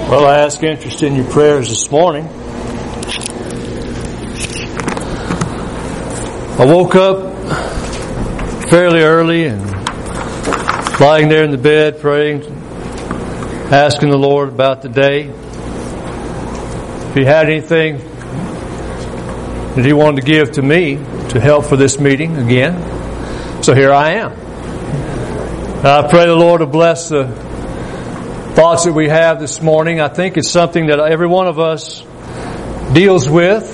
Well, I ask interest in your prayers this morning. I woke up fairly early and lying there in the bed praying, asking the Lord about the day. If He had anything that He wanted to give to me to help for this meeting again. So here I am. I pray the Lord to bless the thoughts that we have this morning. I think it's something that every one of us deals with.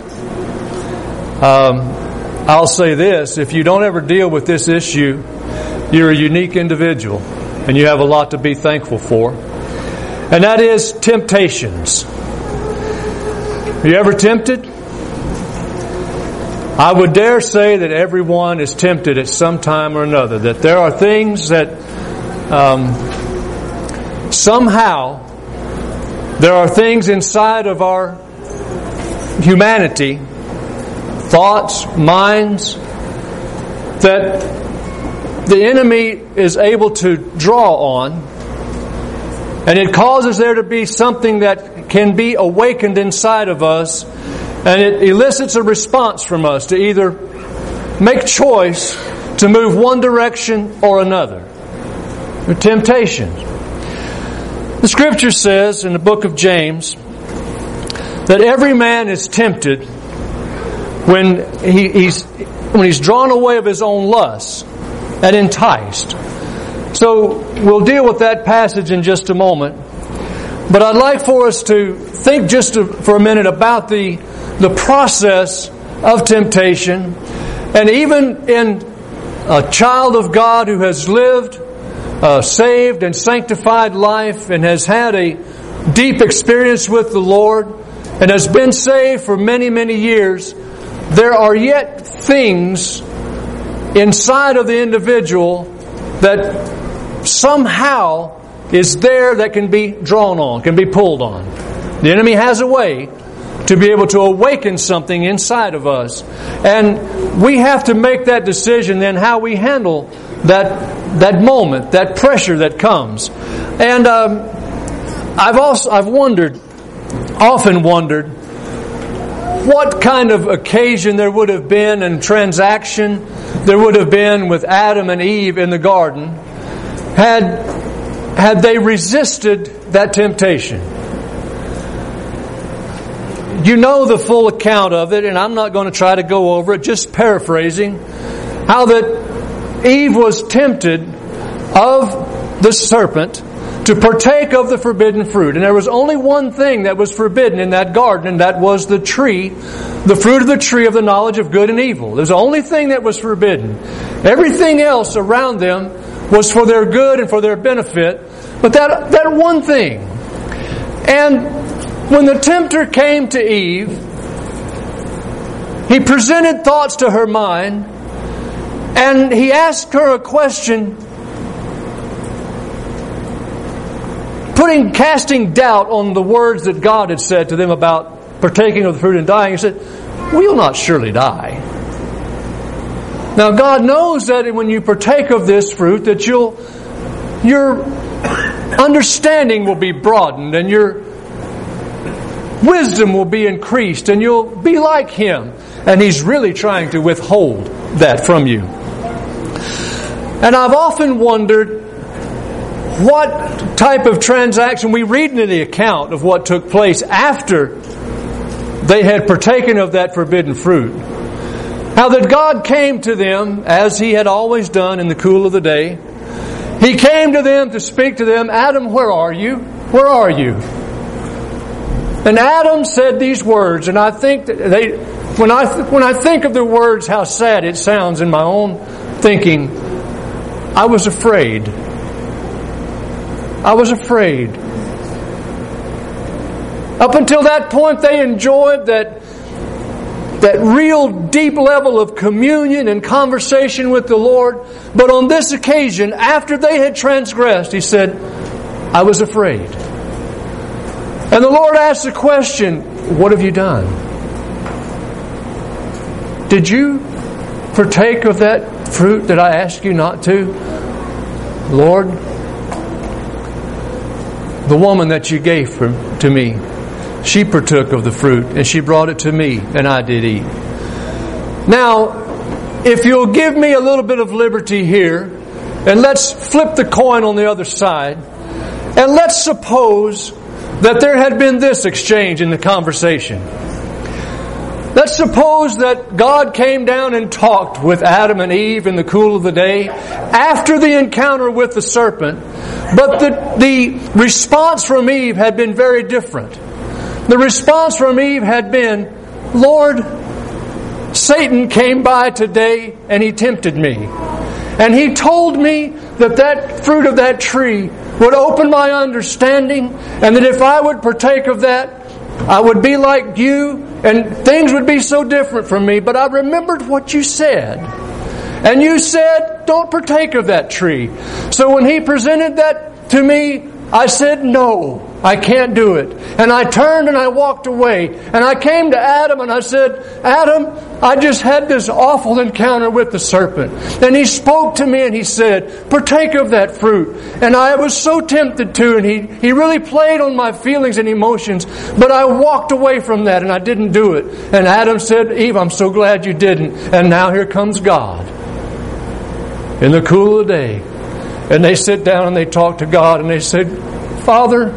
I'll say this, if you don't ever deal with this issue, you're a unique individual and you have a lot to be thankful for. And that is temptations. Are you ever tempted? I would dare say that everyone is tempted at some time or another. That there are things that somehow there are things inside of our humanity, thoughts, minds, that the enemy is able to draw on, and it causes there to be something that can be awakened inside of us, and it elicits a response from us to either make choice to move one direction or another. The temptations. The Scripture says in the book of James that every man is tempted when he's drawn away of his own lusts and enticed. So we'll deal with that passage in just a moment. But I'd like for us to think for a minute about the process of temptation. And even in a child of God who has lived saved and sanctified life and has had a deep experience with the Lord and has been saved for many, many years, there are yet things inside of the individual that somehow is there that can be drawn on, can be pulled on. The enemy has a way to be able to awaken something inside of us. And we have to make that decision then how we handle that moment, that pressure that comes. And I've often wondered what kind of occasion there would have been and transaction there would have been with Adam and Eve in the garden had they resisted that temptation. You know the full account of it, and I'm not going to try to go over it, just paraphrasing how that Eve was tempted of the serpent to partake of the forbidden fruit. And there was only one thing that was forbidden in that garden, and that was the tree, the fruit of the tree of the knowledge of good and evil. It was the only thing that was forbidden. Everything else around them was for their good and for their benefit, but that one thing. And when the tempter came to Eve, he presented thoughts to her mind, and he asked her a question, casting doubt on the words that God had said to them about partaking of the fruit and dying. He said, "Well, you'll not surely die." Now, God knows that when you partake of this fruit, that your understanding will be broadened, and your wisdom will be increased, and you'll be like Him. And He's really trying to withhold that from you. And I've often wondered what type of transaction we read in the account of what took place after they had partaken of that forbidden fruit. How that God came to them, as He had always done in the cool of the day. He came to them to speak to them, "Adam, where are you? Where are you?" And Adam said these words, and I think that when I think of the words, how sad it sounds in my own thinking, I was afraid. I was afraid. Up until that point, they enjoyed that real deep level of communion and conversation with the Lord. But on this occasion, after they had transgressed, He said, "I was afraid." And the Lord asked the question, "What have you done? Did you partake of that fruit that I asked you not to?" "Lord, the woman that you gave to me, she partook of the fruit, and she brought it to me, and I did eat. Now, if you'll give me a little bit of liberty here, and let's flip the coin on the other side, and let's suppose that there had been this exchange in the conversation. Let's suppose that God came down and talked with Adam and Eve in the cool of the day after the encounter with the serpent, but the response from Eve had been very different. The response from Eve had been, Lord, Satan came by today and he tempted me. And he told me that that fruit of that tree would open my understanding, and that if I would partake of that, I would be like you, and things would be so different from me. But I remembered what you said. And you said, don't partake of that tree. So when he presented that to me, I said, no, I can't do it. And I turned and I walked away. And I came to Adam and I said, Adam, I just had this awful encounter with the serpent. And he spoke to me and he said, partake of that fruit. And I was so tempted to, and he really played on my feelings and emotions. But I walked away from that and I didn't do it. And Adam said, Eve, I'm so glad you didn't. And now here comes God in the cool of the day. And they sit down and they talk to God and they said, Father,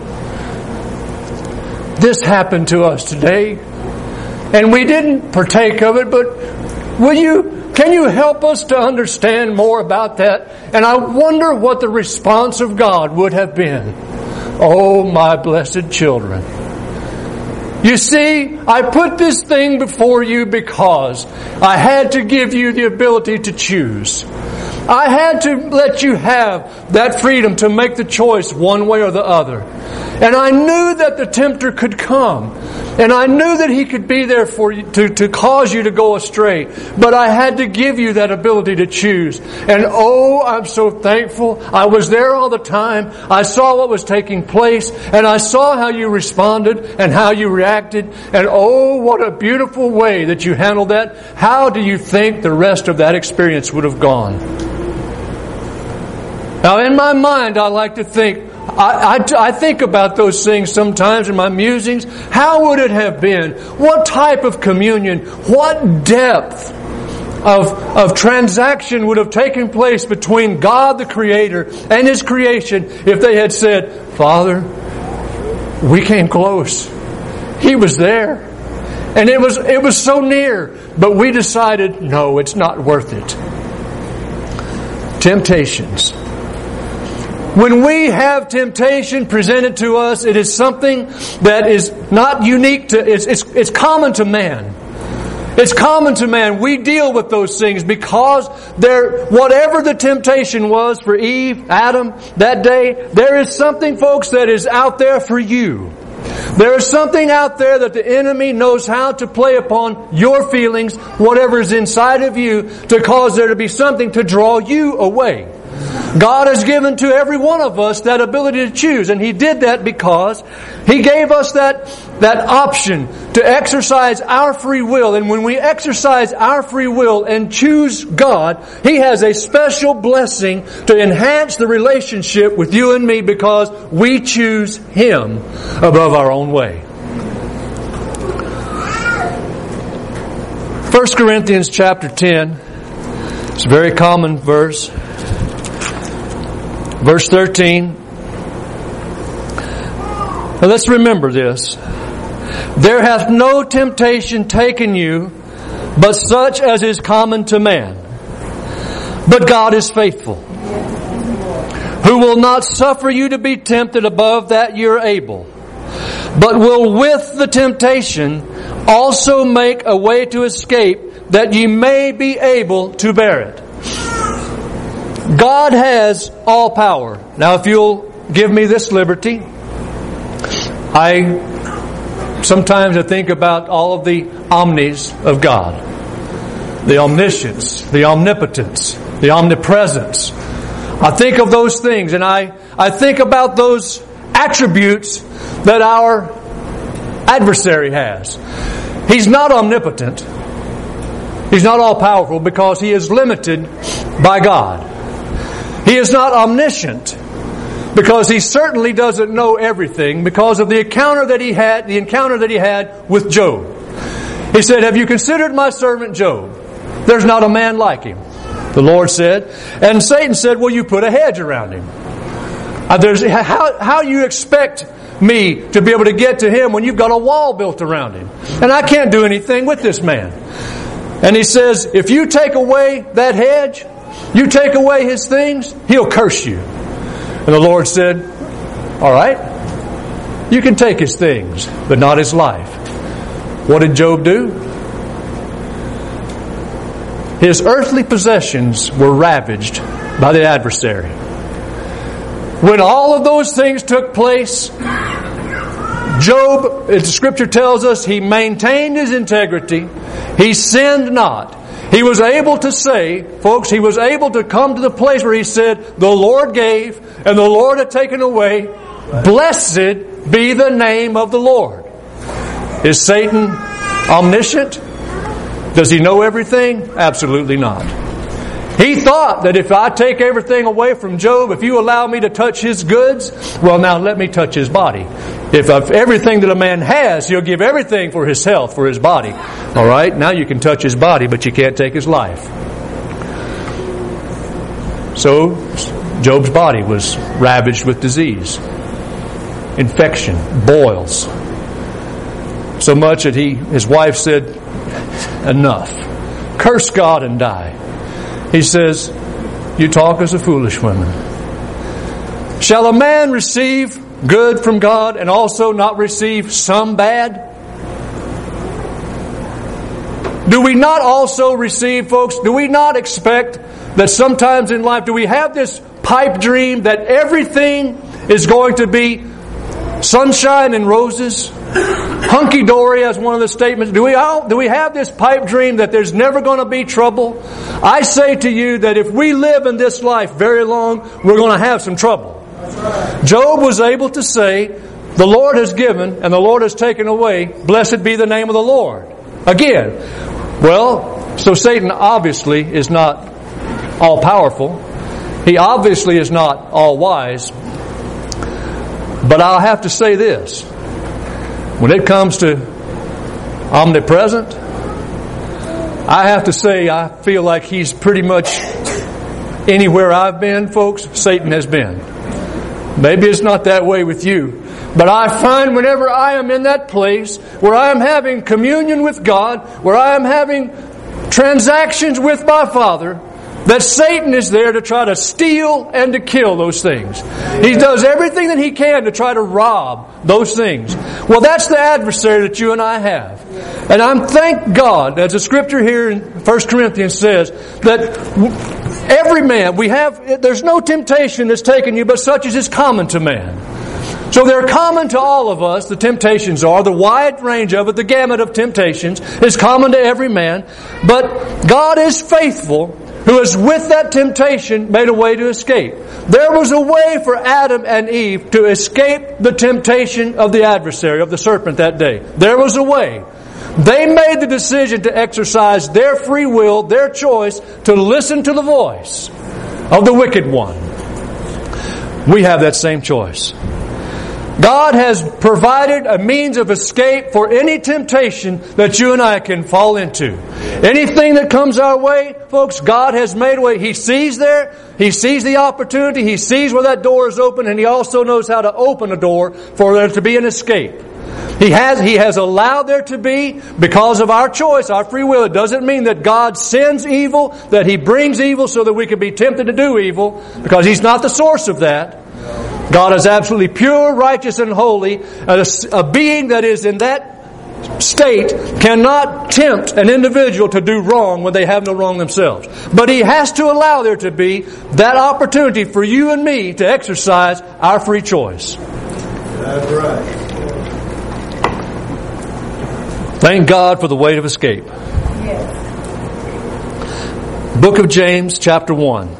this happened to us today. And we didn't partake of it, but can you help us to understand more about that? And I wonder what the response of God would have been. Oh, my blessed children. You see, I put this thing before you because I had to give you the ability to choose. I had to let you have that freedom to make the choice one way or the other. And I knew that the tempter could come. And I knew that he could be there for you to cause you to go astray. But I had to give you that ability to choose. And oh, I'm so thankful. I was there all the time. I saw what was taking place. And I saw how you responded and how you reacted. And oh, what a beautiful way that you handled that. How do you think the rest of that experience would have gone? Now, in my mind, I like to think, I think about those things sometimes in my musings. How would it have been? What type of communion? What depth of transaction would have taken place between God the Creator and His creation if they had said, Father, we came close. He was there. And it was so near. But we decided, no, it's not worth it. Temptations. When we have temptation presented to us, it is something that is not unique to, it's common to man. It's common to man. We deal with those things because whatever the temptation was for Eve, Adam, that day, there is something, folks, that is out there for you. There is something out there that the enemy knows how to play upon your feelings, whatever is inside of you, to cause there to be something to draw you away. God has given to every one of us that ability to choose, and He did that because He gave us that option to exercise our free will. And when we exercise our free will and choose God, He has a special blessing to enhance the relationship with you and me because we choose Him above our own way. 1 Corinthians chapter 10, it's a very common verse. Verse 13. Now let's remember this. There hath no temptation taken you, but such as is common to man. But God is faithful, who will not suffer you to be tempted above that you are able, but will with the temptation also make a way to escape, that ye may be able to bear it. God has all power. Now, if you'll give me this liberty, sometimes I think about all of the omnis of God. The omniscience, the omnipotence, the omnipresence. I think of those things, and I think about those attributes that our adversary has. He's not omnipotent. He's not all-powerful because he is limited by God. He is not omniscient because he certainly doesn't know everything because of the encounter that he had with Job. He said, "Have you considered my servant Job? There's not a man like him," the Lord said. And Satan said, "Well, you put a hedge around him. How you expect me to be able to get to him when you've got a wall built around him? And I can't do anything with this man." And he says, "If you take away that hedge, you take away his things, he'll curse you." And the Lord said, "All right, you can take his things, but not his life." What did Job do? His earthly possessions were ravaged by the adversary. When all of those things took place, Job, the Scripture tells us, he maintained his integrity. He sinned not. He was able to say, folks, he was able to come to the place where he said, "The Lord gave, and the Lord had taken away. Blessed be the name of the Lord." Is Satan omniscient? Does he know everything? Absolutely not. He thought that if I take everything away from Job, if you allow me to touch his goods, well, now let me touch his body. If of everything that a man has, he'll give everything for his health, for his body. All right, now you can touch his body, but you can't take his life. So, Job's body was ravaged with disease, infection, boils. So much that his wife said, "Enough. Curse God and die." He says, "You talk as a foolish woman. Shall a man receive good from God and also not receive some bad?" Do we not also receive, folks, do we not expect that sometimes in life, do we have this pipe dream that everything is going to be sunshine and roses? Hunky-dory, as one of the statements. Do we have this pipe dream that there's never going to be trouble? I say to you that if we live in this life very long, we're going to have some trouble. Job was able to say, "The Lord has given and the Lord has taken away. Blessed be the name of the Lord." Again, well, so Satan obviously is not all-powerful. He obviously is not all-wise. But I'll have to say this. When it comes to omnipresent, I have to say I feel like he's pretty much anywhere I've been, folks, Satan has been. Maybe it's not that way with you. But I find whenever I am in that place where I am having communion with God, where I am having transactions with my Father, that Satan is there to try to steal and to kill those things. He does everything that he can to try to rob those things. Well, that's the adversary that you and I have. And I'm thank God, as the Scripture here in 1 Corinthians says, that every man, there's no temptation that's taken you but such as is common to man. So they're common to all of us, the temptations are. The wide range of it, the gamut of temptations, is common to every man. But God is faithful, who has with that temptation made a way to escape. There was a way for Adam and Eve to escape the temptation of the adversary, of the serpent that day. There was a way. They made the decision to exercise their free will, their choice, to listen to the voice of the wicked one. We have that same choice. God has provided a means of escape for any temptation that you and I can fall into. Anything that comes our way, folks, God has made a way. He sees there. He sees the opportunity. He sees where that door is open, and He also knows how to open a door for there to be an escape. He has allowed there to be, because of our choice, our free will. It doesn't mean that God sends evil, that He brings evil so that we can be tempted to do evil, because He's not the source of that. God is absolutely pure, righteous, and holy. A being that is in that state cannot tempt an individual to do wrong when they have no wrong themselves. But He has to allow there to be that opportunity for you and me to exercise our free choice. That's right. Thank God for the way of escape. Yes. Book of James, chapter 1.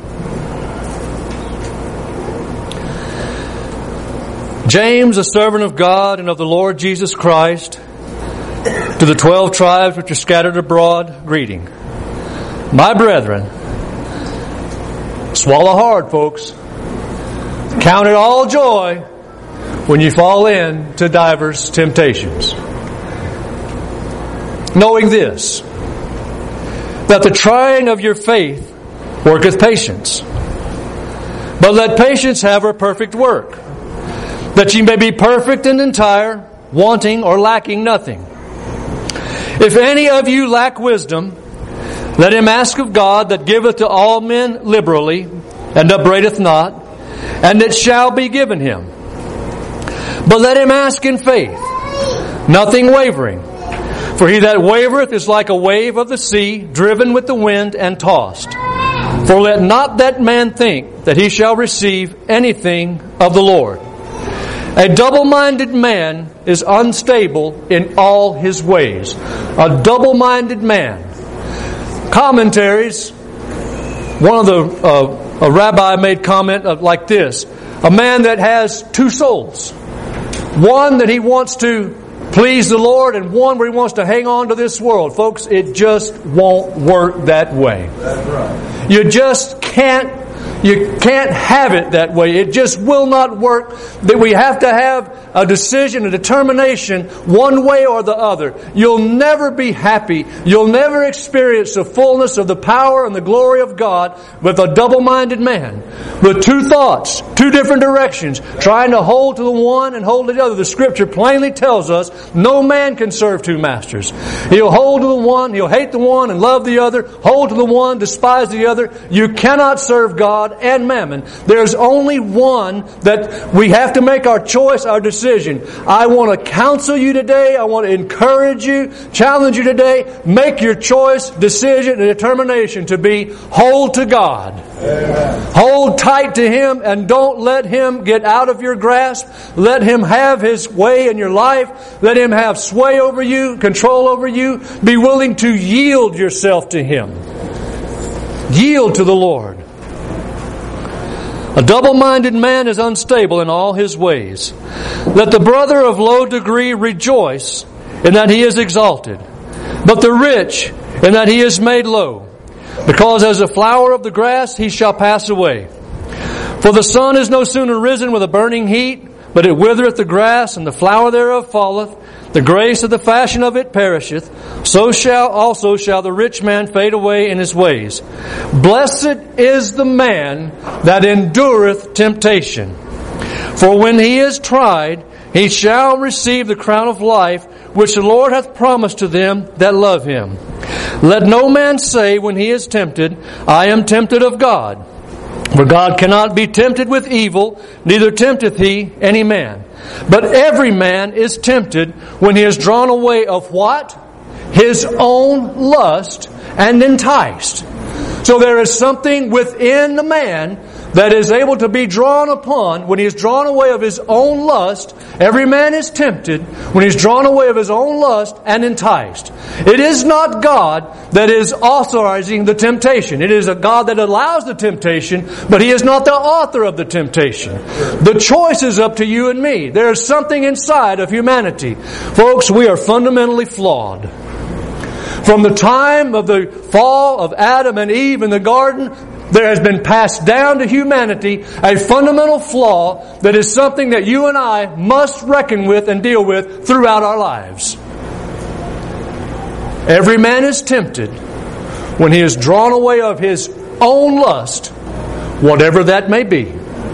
James, a servant of God and of the Lord Jesus Christ, to the 12 tribes which are scattered abroad, greeting. My brethren, swallow hard, folks. Count it all joy when you fall into divers temptations, knowing this, that the trying of your faith worketh patience. But let patience have her perfect work, that ye may be perfect and entire, wanting or lacking nothing. If any of you lack wisdom, let him ask of God, that giveth to all men liberally, and upbraideth not, and it shall be given him. But let him ask in faith, nothing wavering. For he that wavereth is like a wave of the sea, driven with the wind and tossed. For let not that man think that he shall receive anything of the Lord. A double-minded man is unstable in all his ways. A double-minded man. Commentaries, a rabbi made comment like this: a man that has two souls. One that he wants to please the Lord, and one where he wants to hang on to this world. Folks, it just won't work that way. That's right. You just can't have it that way. It just will not work. That we have to have a decision, a determination, one way or the other. You'll never be happy. You'll never experience the fullness of the power and the glory of God with a double-minded man. With two thoughts, two different directions, trying to hold to the one and hold to the other. The Scripture plainly tells us no man can serve two masters. He'll hold to the one, he'll hate the one and love the other. Hold to the one, despise the other. You cannot serve God and mammon. There's only one that we have to make our choice, our decision. I want to counsel you today. I want to encourage you, challenge you today. Make your choice, decision, and determination to be hold to God. Amen. Hold tight to Him and don't let Him get out of your grasp. Let Him have His way in your life. Let Him have sway over you, control over you. Be willing to yield yourself to Him. Yield to the Lord. A double-minded man is unstable in all his ways. Let the brother of low degree rejoice in that he is exalted, but the rich in that he is made low. Because as a flower of the grass he shall pass away. For the sun is no sooner risen with a burning heat, but it withereth the grass, and the flower thereof falleth. The grace of the fashion of it perisheth. So shall the rich man fade away in his ways. Blessed is the man that endureth temptation. For when he is tried, he shall receive the crown of life, which the Lord hath promised to them that love Him. Let no man say when he is tempted, I am tempted of God. For God cannot be tempted with evil, neither tempteth He any man. But every man is tempted when he is drawn away of what? His own lust and enticed. So there is something within the man that is able to be drawn upon when he is drawn away of his own lust. Every man is tempted when he is drawn away of his own lust and enticed. It is not God that is authorizing the temptation. It is a God that allows the temptation, but He is not the author of the temptation. The choice is up to you and me. There is something inside of humanity. Folks, we are fundamentally flawed. From the time of the fall of Adam and Eve in the garden, there has been passed down to humanity a fundamental flaw that is something that you and I must reckon with and deal with throughout our lives. Every man is tempted when he is drawn away of his own lust, whatever that may be.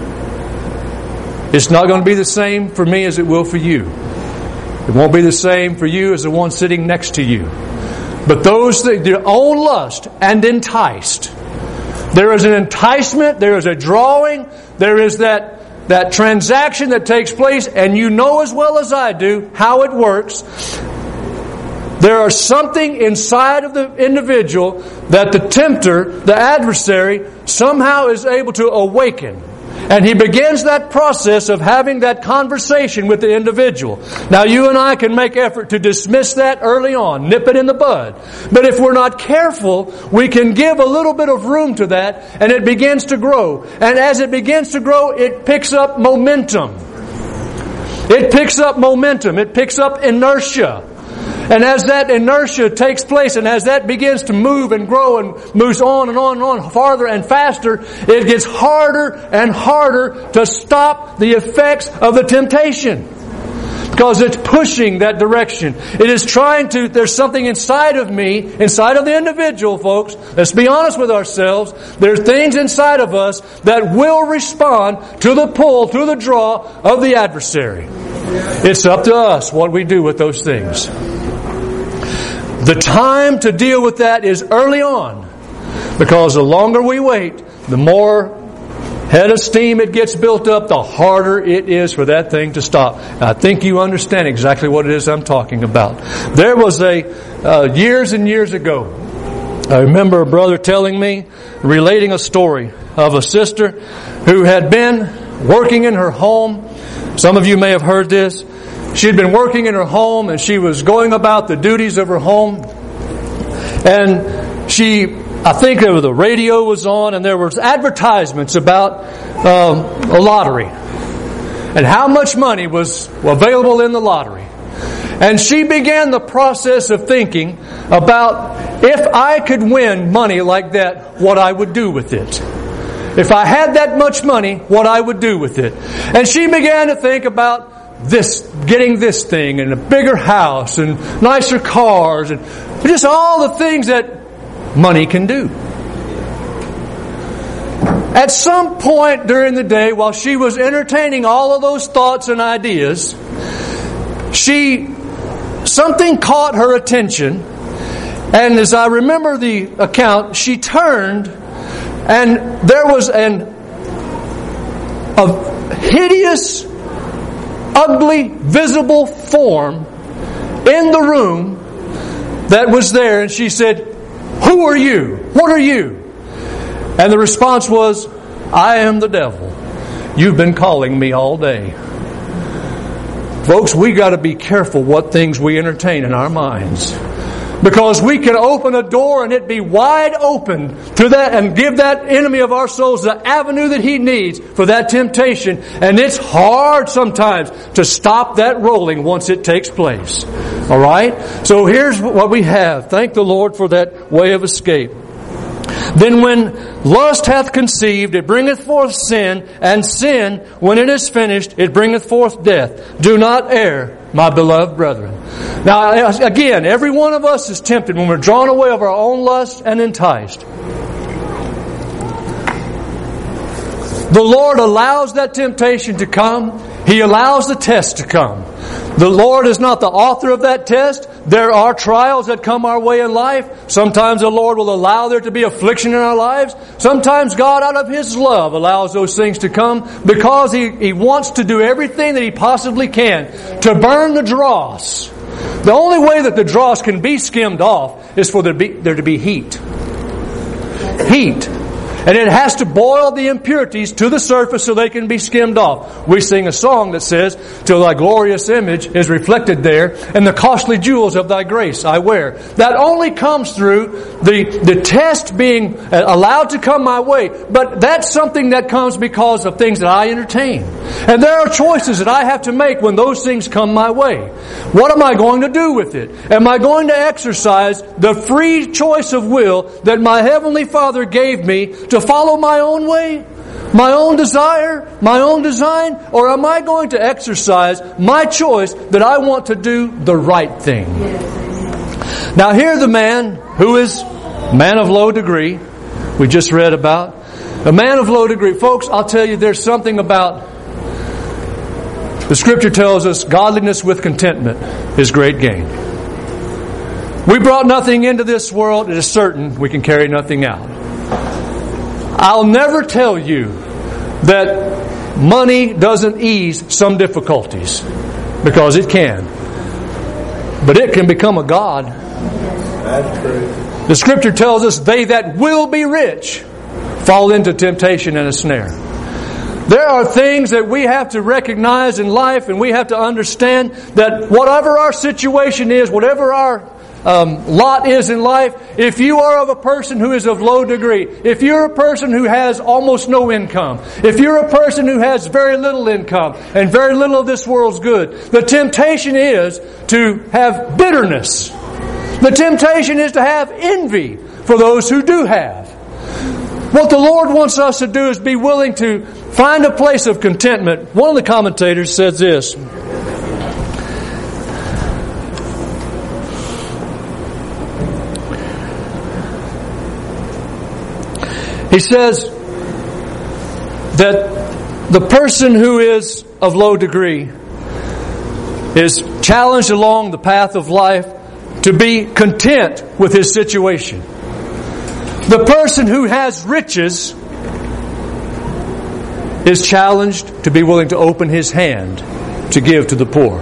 It's not going to be the same for me as it will for you. It won't be the same for you as the one sitting next to you. But those that their own lust and enticed. There is an enticement, there is a drawing, there is that transaction that takes place, and you know as well as I do how it works. There is something inside of the individual that the tempter, the adversary, somehow is able to awaken. And he begins that process of having that conversation with the individual. Now you and I can make effort to dismiss that early on, nip it in the bud. But if we're not careful, we can give a little bit of room to that, and it begins to grow. And as it begins to grow, it picks up momentum. It picks up momentum. It picks up inertia. And as that inertia takes place and as that begins to move and grow and moves on and on and on, farther and faster, it gets harder and harder to stop the effects of the temptation. Because it's pushing that direction. It is trying to, there's something inside of me, inside of the individual, folks. Let's be honest with ourselves. There's things inside of us that will respond to the pull, to the draw of the adversary. It's up to us what we do with those things. The time to deal with that is early on. Because the longer we wait, the more head of steam it gets built up, the harder it is for that thing to stop. I think you understand exactly what it is I'm talking about. There was years and years ago, I remember a brother telling me, relating a story of a sister who had been working in her home. Some of you may have heard this. She had been working in her home and she was going about the duties of her home. And I think the radio was on and there was advertisements about a lottery and how much money was available in the lottery. And she began the process of thinking about if I could win money like that, what I would do with it. If I had that much money, what I would do with it. And she began to think about getting this thing and a bigger house and nicer cars and just all the things that money can do. At some point during the day, while she was entertaining all of those thoughts and ideas, something caught her attention. And as I remember the account, she turned and there was a hideous, ugly, visible form in the room that was there. And she said, "Who are you? What are you?" And the response was, "I am the devil. You've been calling me all day." Folks, we got to be careful what things we entertain in our minds. Because we can open a door and it be wide open to that and give that enemy of our souls the avenue that he needs for that temptation. And it's hard sometimes to stop that rolling once it takes place. All right? So here's what we have. Thank the Lord for that way of escape. Then when lust hath conceived, it bringeth forth sin, and sin, when it is finished, it bringeth forth death. Do not err, my beloved brethren. Now, again, every one of us is tempted when we're drawn away of our own lust and enticed. The Lord allows that temptation to come. He allows the test to come. The Lord is not the author of that test. There are trials that come our way in life. Sometimes the Lord will allow there to be affliction in our lives. Sometimes God, out of His love, allows those things to come because He wants to do everything that He possibly can to burn the dross. The only way that the dross can be skimmed off is for there to be heat. Heat. And it has to boil the impurities to the surface so they can be skimmed off. We sing a song that says, "Till thy glorious image is reflected there, and the costly jewels of thy grace I wear." That only comes through the test being allowed to come my way. But that's something that comes because of things that I entertain. And there are choices that I have to make when those things come my way. What am I going to do with it? Am I going to exercise the free choice of will that my Heavenly Father gave me to follow my own way, my own desire, my own design? Or am I going to exercise my choice that I want to do the right thing? Now here the man who is man of low degree, we just read about, a man of low degree. Folks, I'll tell you, there's something about, the Scripture tells us, godliness with contentment is great gain. We brought nothing into this world. It is certain we can carry nothing out. I'll never tell you that money doesn't ease some difficulties, because it can. But it can become a god. That's true. The Scripture tells us, "They that will be rich fall into temptation and a snare." There are things that we have to recognize in life, and we have to understand that whatever our situation is, whatever our lot is in life, if you are of a person who is of low degree, if you're a person who has almost no income, if you're a person who has very little income and very little of this world's good, the temptation is to have bitterness. The temptation is to have envy for those who do have. What the Lord wants us to do is be willing to find a place of contentment. One of the commentators says this. He says that the person who is of low degree is challenged along the path of life to be content with his situation. The person who has riches is challenged to be willing to open his hand to give to the poor.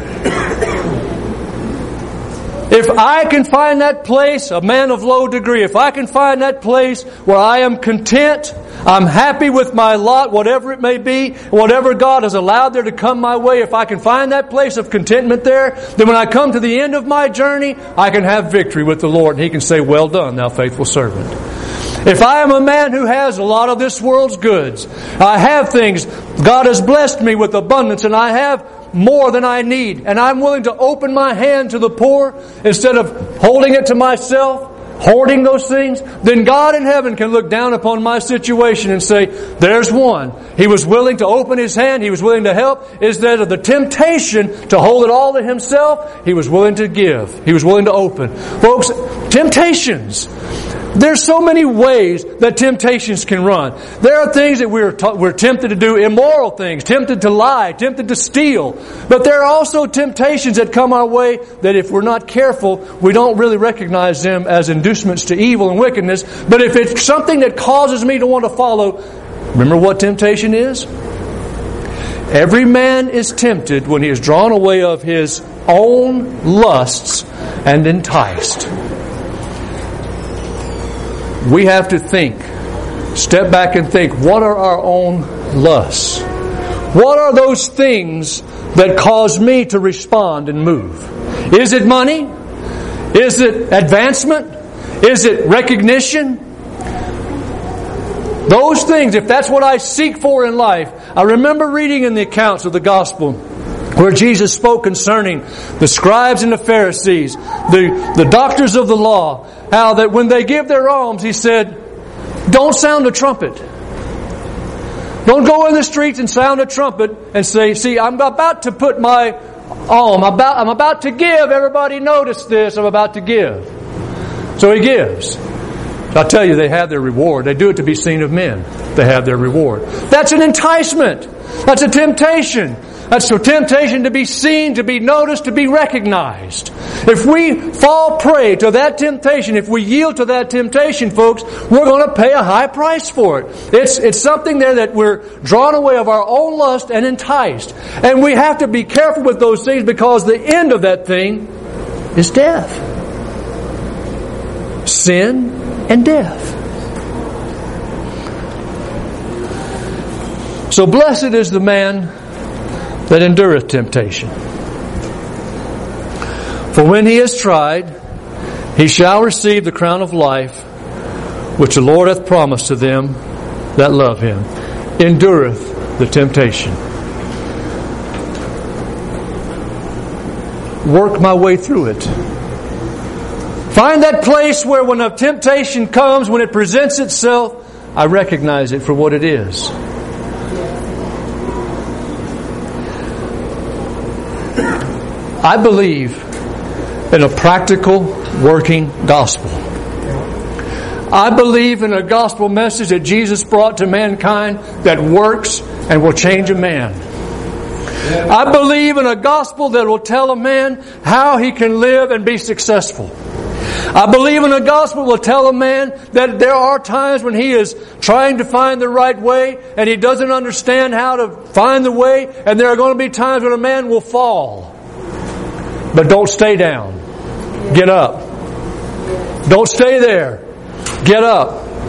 If I can find that place, a man of low degree, if I can find that place where I am content, I'm happy with my lot, whatever it may be, whatever God has allowed there to come my way, if I can find that place of contentment there, then when I come to the end of my journey, I can have victory with the Lord, and He can say, "Well done, thou faithful servant." If I am a man who has a lot of this world's goods, I have things, God has blessed me with abundance, and I have more than I need, and I'm willing to open my hand to the poor instead of holding it to myself, hoarding those things, then God in heaven can look down upon my situation and say, "There's one. He was willing to open his hand. He was willing to help. Instead of the temptation to hold it all to himself, he was willing to give. He was willing to open." Folks, temptations. There's so many ways that temptations can run. There are things that we're tempted to do, immoral things, tempted to lie, tempted to steal. But there are also temptations that come our way that if we're not careful, we don't really recognize them as inducements to evil and wickedness. But if it's something that causes me to want to follow, remember what temptation is? Every man is tempted when he is drawn away of his own lusts and enticed. We have to think, step back and think, what are our own lusts? What are those things that cause me to respond and move? Is it money? Is it advancement? Is it recognition? Those things, if that's what I seek for in life, I remember reading in the accounts of the gospel where Jesus spoke concerning the scribes and the Pharisees, the doctors of the law, how that when they give their alms, He said, don't sound a trumpet. Don't go in the streets and sound a trumpet and say, "See, I'm about to put my alms, I'm about to give, everybody notice this, I'm about to give." So He gives. I'll tell you, they have their reward. They do it to be seen of men. They have their reward. That's an enticement. That's a temptation. That's a temptation to be seen, to be noticed, to be recognized. If we fall prey to that temptation, if we yield to that temptation, folks, we're going to pay a high price for it. It's something there that we're drawn away of our own lust and enticed. And we have to be careful with those things because the end of that thing is death. Sin and death. So blessed is the man that endureth temptation. For when he is tried, he shall receive the crown of life, which the Lord hath promised to them that love Him. Endureth the temptation. Work my way through it. Find that place where when a temptation comes, when it presents itself, I recognize it for what it is. I believe in a practical, working gospel. I believe in a gospel message that Jesus brought to mankind that works and will change a man. I believe in a gospel that will tell a man how he can live and be successful. I believe in a gospel that will tell a man that there are times when he is trying to find the right way and he doesn't understand how to find the way, and there are going to be times when a man will fall. But don't stay down. Get up. Don't stay there. Get up.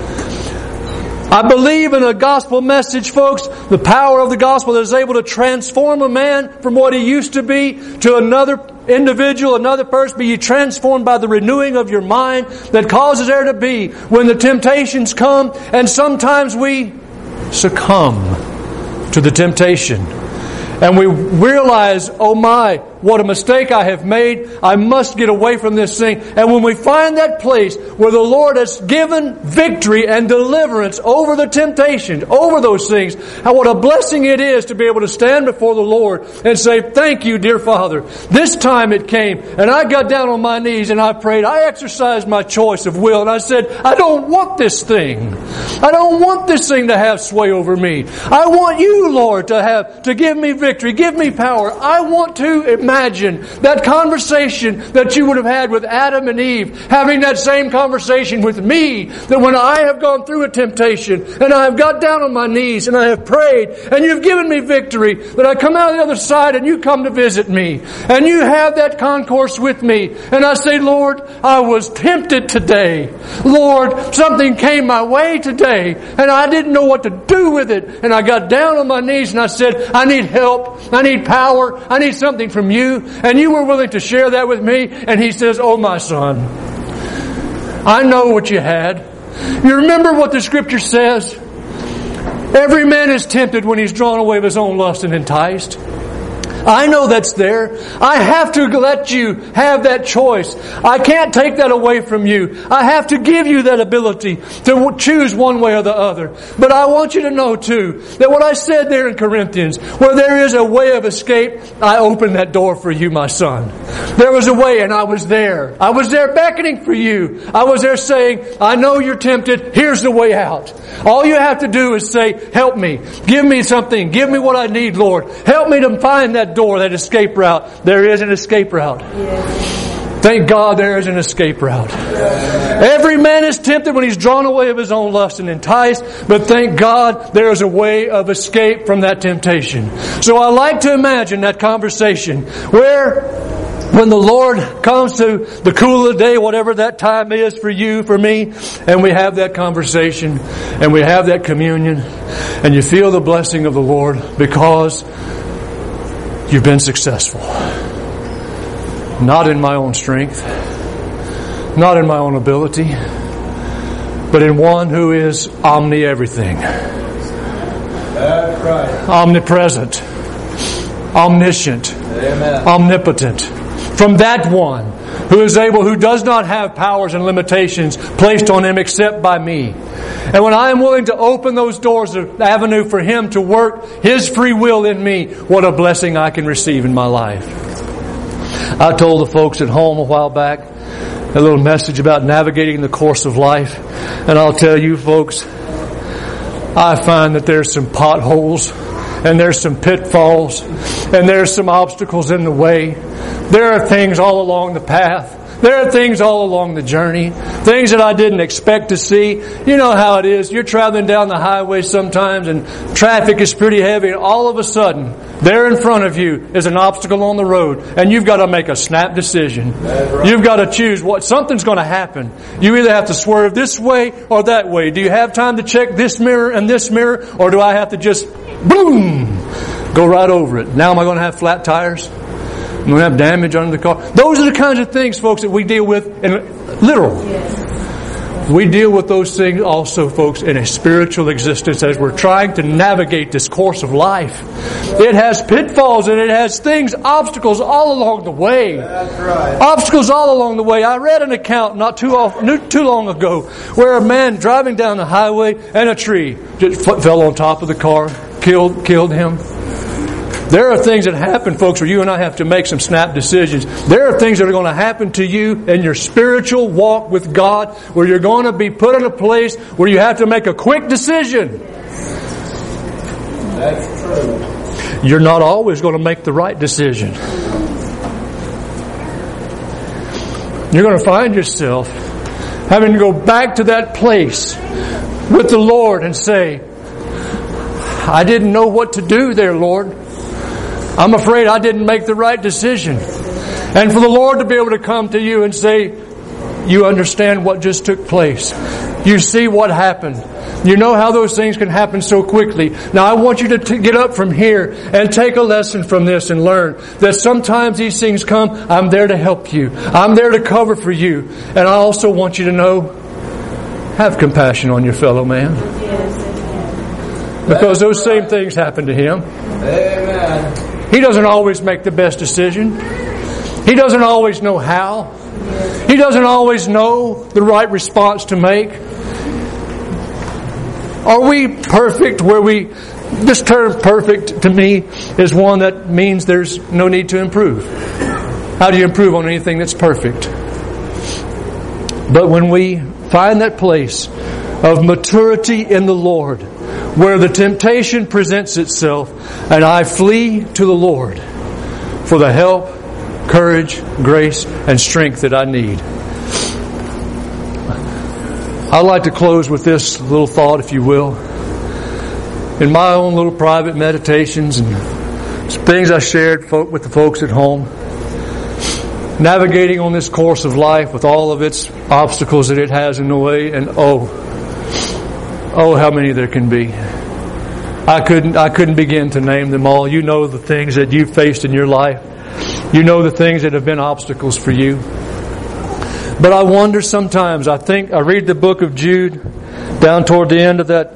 I believe in a gospel message, folks, the power of the gospel that is able to transform a man from what he used to be to another individual, another person, be ye transformed by the renewing of your mind, that causes there to be when the temptations come, and sometimes we succumb to the temptation. And we realize, oh my, what a mistake I have made. I must get away from this thing. And when we find that place where the Lord has given victory and deliverance over the temptation, over those things, and what a blessing it is to be able to stand before the Lord and say, thank you, dear Father. This time it came, and I got down on my knees and I prayed. I exercised my choice of will, and I said, I don't want this thing. I don't want this thing to have sway over me. I want you, Lord, to give me victory, give me power. I want to imagine that conversation that you would have had with Adam and Eve, having that same conversation with me, that when I have gone through a temptation and I have got down on my knees and I have prayed and you've given me victory, that I come out on the other side and you come to visit me and you have that concourse with me and I say, Lord, I was tempted today. Lord, something came my way today and I didn't know what to do with it, and I got down on my knees and I said, I need help, I need power, I need something from you. And you were willing to share that with me. And He says, oh my son, I know what you had. You remember what the Scripture says? Every man is tempted when he's drawn away of his own lust and enticed. I know that's there. I have to let you have that choice. I can't take that away from you. I have to give you that ability to choose one way or the other. But I want you to know too, that what I said there in Corinthians, where there is a way of escape, I opened that door for you, my son. There was a way, and I was there. I was there beckoning for you. I was there saying, I know you're tempted. Here's the way out. All you have to do is say, help me. Give me something. Give me what I need, Lord. Help me to find that door, that escape route. There is an escape route. Yes. Thank God there is an escape route. Yes. Every man is tempted when he's drawn away of his own lust and enticed, but thank God there is a way of escape from that temptation. So I like to imagine that conversation where when the Lord comes to the cool of the day, whatever that time is for you, for me, and we have that conversation and we have that communion and you feel the blessing of the Lord because you've been successful. Not in my own strength, not in my own ability, but in one who is omni-everything. That's right. Omnipresent, omniscient, Amen. Omnipotent. From that one who is able, who does not have powers and limitations placed on Him except by me. And when I am willing to open those doors of avenue for Him to work His free will in me, what a blessing I can receive in my life. I told the folks at home a while back a little message about navigating the course of life. And I'll tell you folks, I find that there's some potholes and there's some pitfalls and there's some obstacles in the way. There are things all along the path. There are things all along the journey, things that I didn't expect to see. You know how it is. You're traveling down the highway sometimes and traffic is pretty heavy, and all of a sudden, there in front of you is an obstacle on the road, and you've got to make a snap decision. Right. You've got to choose something's going to happen. You either have to swerve this way or that way. Do you have time to check this mirror and this mirror, or do I have to just, boom, go right over it? Now am I going to have flat tires? I'm going to have damage under the car. Those are the kinds of things, folks, that we deal with in literal. Yes. We deal with those things also, folks, in a spiritual existence as we're trying to navigate this course of life. It has pitfalls and it has things, obstacles all along the way. That's right. Obstacles all along the way. I read an account not too long ago where a man driving down the highway and a tree just fell on top of the car, killed him. There are things that happen, folks, where you and I have to make some snap decisions. There are things that are going to happen to you in your spiritual walk with God where you're going to be put in a place where you have to make a quick decision. That's true. You're not always going to make the right decision. You're going to find yourself having to go back to that place with the Lord and say, I didn't know what to do there, Lord. I'm afraid I didn't make the right decision. And for the Lord to be able to come to you and say, you understand what just took place. You see what happened. You know how those things can happen so quickly. Now I want you to get up from here and take a lesson from this and learn that sometimes these things come, I'm there to help you. I'm there to cover for you. And I also want you to know, have compassion on your fellow man. Because those same things happen to him. Amen. He doesn't always make the best decision. He doesn't always know how. He doesn't always know the right response to make. Are we perfect where this term perfect to me is one that means there's no need to improve. How do you improve on anything that's perfect? But when we find that place of maturity in the Lord, where the temptation presents itself, and I flee to the Lord for the help, courage, grace, and strength that I need. I'd like to close with this little thought, if you will. In my own little private meditations and things I shared with the folks at home, navigating on this course of life with all of its obstacles that it has in the way, and oh, how many there can be. I couldn't begin to name them all. You know the things that you've faced in your life. You know the things that have been obstacles for you. But I wonder sometimes, I read the book of Jude, down toward the end of that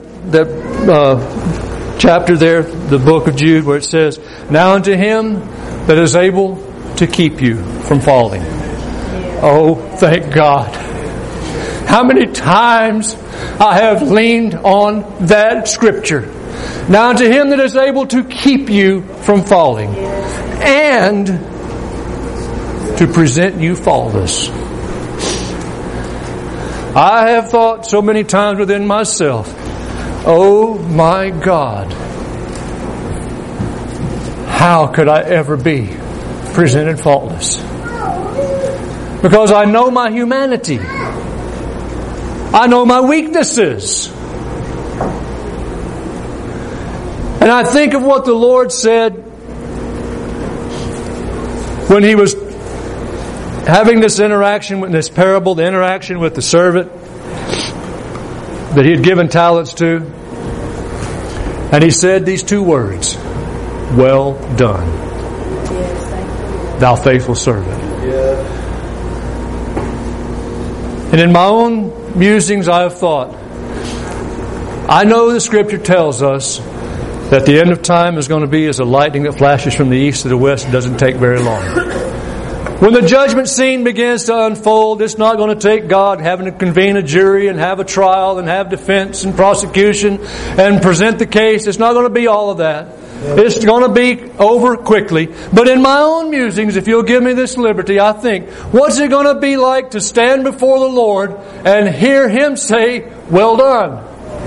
chapter there, the book of Jude, where it says, "Now unto him that is able to keep you from falling." Oh, thank God. How many times I have leaned on that scripture. Now unto him that is able to keep you from falling and to present you faultless. I have thought so many times within myself, oh my God, how could I ever be presented faultless? Because I know my humanity. I know my weaknesses. And I think of what the Lord said when He was having this interaction with this parable, the interaction with the servant that He had given talents to. And He said these two words, "Well done, thou faithful servant." And in my own musings I have thought, I know the Scripture tells us that the end of time is going to be as a lightning that flashes from the east to the west. It doesn't take very long. When the judgment scene begins to unfold, it's not going to take God having to convene a jury and have a trial and have defense and prosecution and present the case. It's not going to be all of that. It's going to be over quickly. But in my own musings, if you'll give me this liberty, I think, what's it going to be like to stand before the Lord and hear Him say, "Well done"?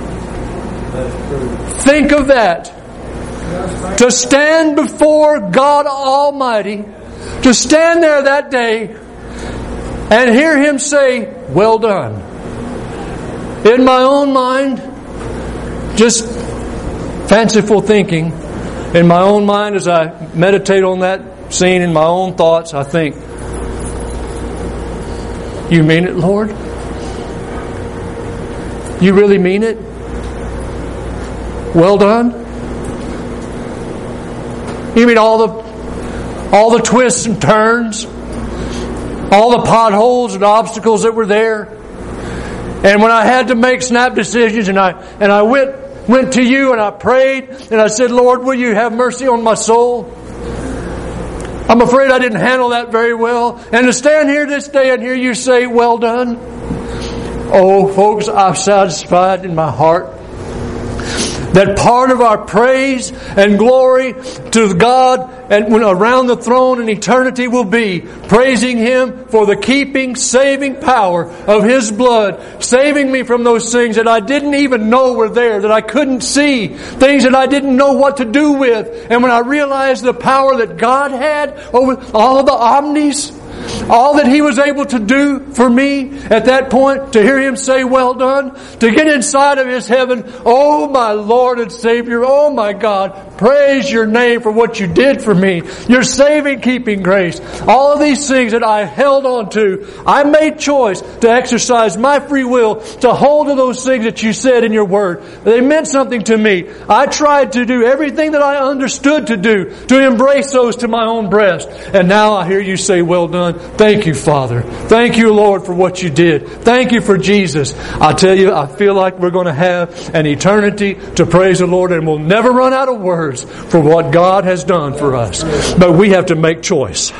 Think of that. To stand before God Almighty, to stand there that day and hear Him say, "Well done." In my own mind, just fanciful thinking, in my own mind as I meditate on that scene in my own thoughts, I think, you mean it, Lord? You really mean it? Well done? You mean all the twists and turns, all the potholes and obstacles that were there, and when I had to make snap decisions, and I went to you and I prayed and I said, "Lord, will you have mercy on my soul?" I'm afraid I didn't handle that very well, and to stand here this day and hear you say, "Well done." Oh, folks, I'm satisfied in my heart that part of our praise and glory to God and when around the throne in eternity will be praising Him for the keeping, saving power of His blood, saving me from those things that I didn't even know were there, that I couldn't see, things that I didn't know what to do with. And when I realized the power that God had over all the omnis, All that He was able to do for me at that point, to hear Him say, well done, to get inside of His heaven, oh my Lord and Savior, oh my God, praise Your name for what You did for me. Your saving, keeping grace. All of these things that I held on to, I made choice to exercise my free will to hold to those things that You said in Your Word. They meant something to me. I tried to do everything that I understood to do to embrace those to my own breast. And now I hear You say, well done. Thank You, Father. Thank You, Lord, for what You did. Thank You for Jesus. I tell you, I feel like we're going to have an eternity to praise the Lord, and we'll never run out of words for what God has done for us. But we have to make choice.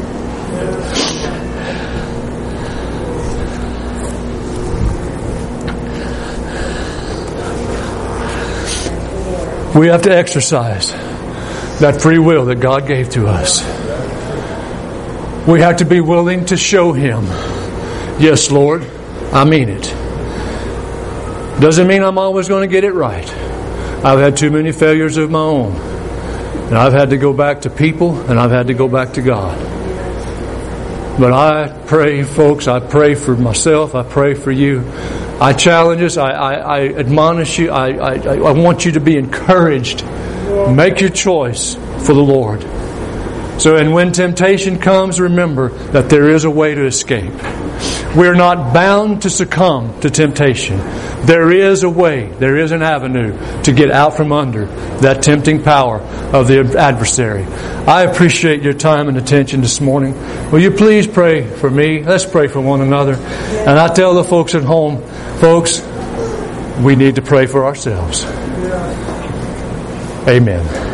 We have to exercise that free will that God gave to us. We have to be willing to show Him, yes, Lord, I mean it. Doesn't mean I'm always going to get it right. I've had too many failures of my own. And I've had to go back to people, and I've had to go back to God. But I pray, folks, I pray for myself, I pray for you. I challenge us, I admonish you, I want you to be encouraged. Make your choice for the Lord. So, and when temptation comes, remember that there is a way to escape. We're not bound to succumb to temptation. There is a way, there is an avenue to get out from under that tempting power of the adversary. I appreciate your time and attention this morning. Will you please pray for me? Let's pray for one another. And I tell the folks at home, folks, we need to pray for ourselves. Amen.